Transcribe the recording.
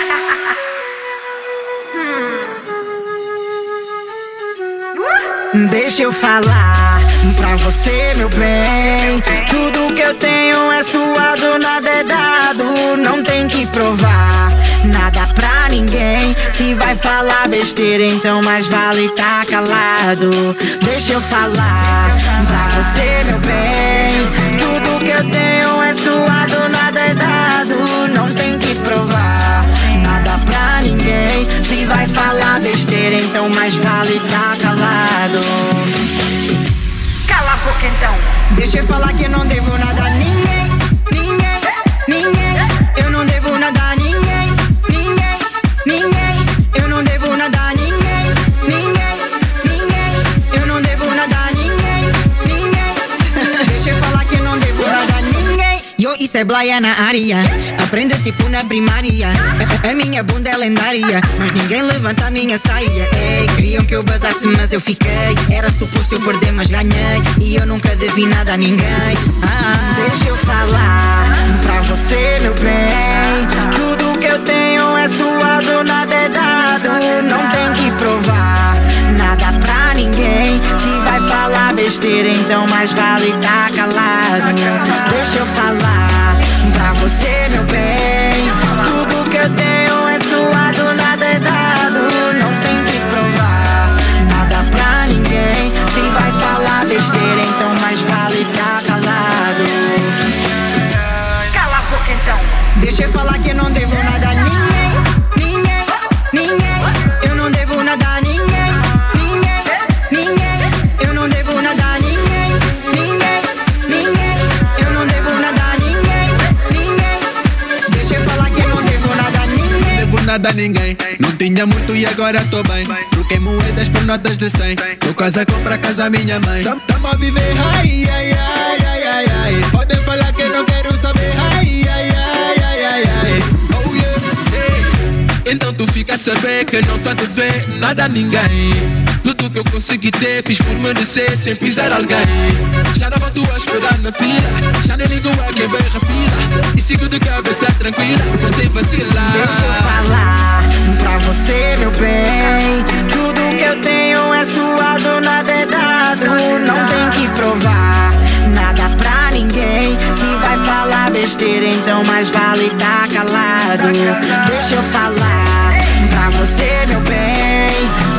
Deixa eu falar pra você, meu bem. Tudo que eu tenho é suado, nada é dado. Não tem que provar nada pra ninguém. Se vai falar besteira, então mais vale tá calado. Deixa eu falar pra você, meu bem. Tudo que eu tenho é suado, nada é dado. Não tem que provar nada pra ninguém. Se vai falar besteira, então mais vale tá calado. Cala a boca então. Deixa eu falar que eu não devo nada a ninguém. Ninguém, ninguém. Eu não devo nada a ninguém. Ninguém, ninguém. Eu não devo nada a ninguém. Ninguém, ninguém. Eu não devo nada a ninguém. Ninguém. Deixa eu falar que eu não devo nada a ninguém. Yo, isso é blaia na área. Aprende tipo na primária. A minha bunda é lendária, mas ninguém levanta a minha saia. Ei, queriam que eu basasse, mas eu fiquei. Era suposto eu perder, mas ganhei. E eu nunca devi nada a ninguém. Deixa eu falar pra você, meu bem. Tudo que eu tenho é suado, nada é dado. Não tem que provar nada pra ninguém. Se vai falar besteira, então mais vale tá calado. Deixa eu falar pra você, meu bem. Tudo que eu tenho é suado, nada é dado. Não tem que provar nada pra ninguém. Se vai falar besteira, então mais vale tá calado. Cala a boca então. Deixa eu falar que eu não devo nada a ninguém. Ninguém, ninguém. Eu não devo nada a ninguém. Ninguém, ninguém. Eu não devo nada a ninguém. Ninguém, ninguém. Eu não devo nada a ninguém. Ninguém. Deixa eu falar que eu não devo nada a ninguém. Não devo nada a ninguém. Não tinha muito e agora tô bem. Troquei moedas por notas de 100. Tô casa, compra casa minha mãe. Tamo a viver, ai, ai, ai, ai, ai, ai. Podem falar que não quero saber, ai, ai, ai, ai, ai, ai. Oh yeah, hey. Então tu fica a saber que não tô a dever nada a ninguém. Tudo que eu consegui ter, fiz por merecer, sem pisar alguém. Já não volto a esperar na fila. Já nem ligo a quem vem refila. E sigo de cabeça tranquila, vou sem vacilar. Deixa eu falar pra você, meu bem. Tudo que eu tenho é suado, nada é dado. Não tem que provar nada pra ninguém. Se vai falar besteira, então mais vale tá calado. Deixa eu falar pra você, meu bem.